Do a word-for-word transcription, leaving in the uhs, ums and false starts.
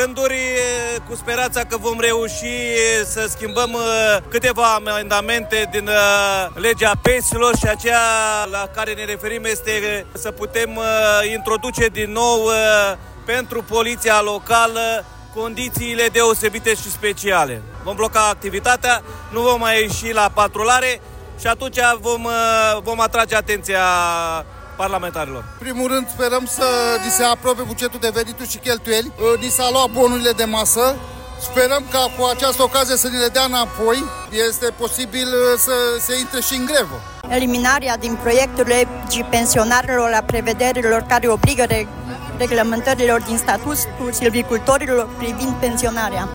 gânduri cu speranța că vom reuși să schimbăm câteva amendamente din legea pensiilor și aceea la care ne referim este să putem introduce din nou pentru poliția locală condițiile deosebite și speciale. Vom bloca activitatea, nu vom mai ieși la patrulare și atunci vom, vom atrage atenția parlamentarilor. În primul rând sperăm să ni se aprobe bugetul de venituri și cheltuieli, ni s-a luat bonurile de masă, sperăm ca cu această ocazie să ni le dea înapoi, este posibil să se intre și în grevă. Eliminarea din proiectul legii pensionarilor a prevederilor care obligă reglementărilor din statutul silvicultorilor privind pensionarea.